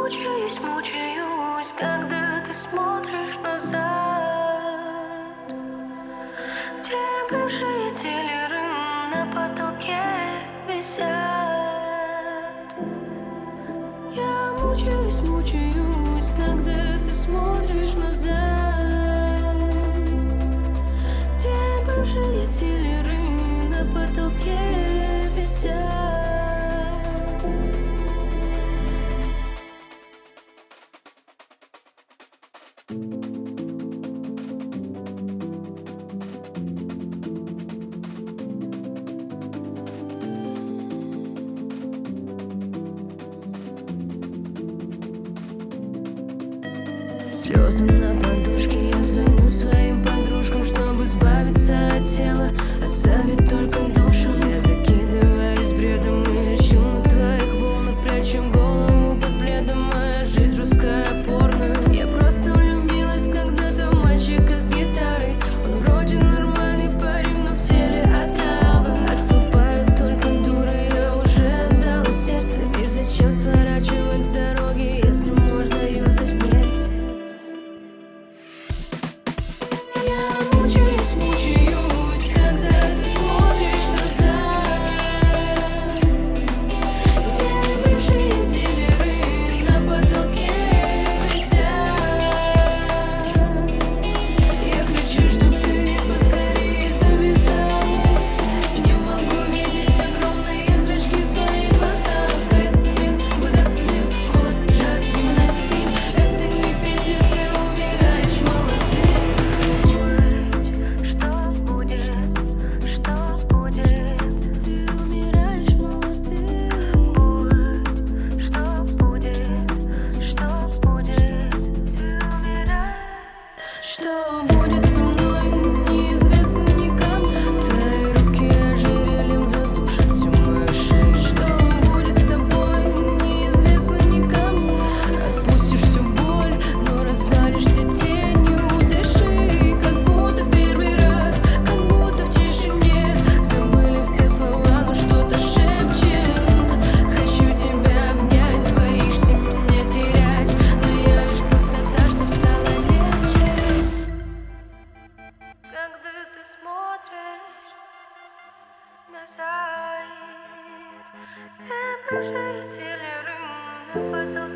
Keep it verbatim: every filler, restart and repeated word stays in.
мучаюсь, мучаюсь, когда ты смотришь назад. Где бывшие дилеры на потолке висят. Я мучаюсь, мучаюсь, когда ты смотришь назад. Где бывшие дилеры на потолке висят. Слезы на подушке, я звоню своим подружкам, чтобы избавиться от тела, оставить только душу. Я закидываюсь бредом и лечу на твоих волнах, прячу голову под пледом, моя жизнь русская порно. Я просто влюбилась когда-то в мальчика с гитарой. Он вроде нормальный парень, но в теле отрава. Отступаю только дурой, я уже отдала сердце. И зачем сворачивать с дороги, если можно юзать вместе? Я мучаюсь, мучаюсь, когда ты смотришь назад. Где бывшие дилеры на потолке висят. Я хочу, чтоб ты поскорее завязалась. Не могу видеть огромные зрачки в твоих глазах. Это спин, выдох, дым, холод, жар невыносим. Это не песня, ты умираешь молодым. Что будет? Что будет? Ты умираешь молодым. Что будет? Что будет? Ты умираешь. Что будет со мной, неизвестно никому. Твои руки ожерельем задушат всю мою шею. Что будет с тобой, неизвестно никому. Отпустишь всю боль, но развалишься тенью. Дыши, как будто в первый раз, как будто в тишине. Забыли все слова, но что-то шепчет. Хочу тебя обнять, боишься меня терять. Но я лишь пустота, что стало легче. Когда ты смотришь назад, где бывшие дилеры на потолке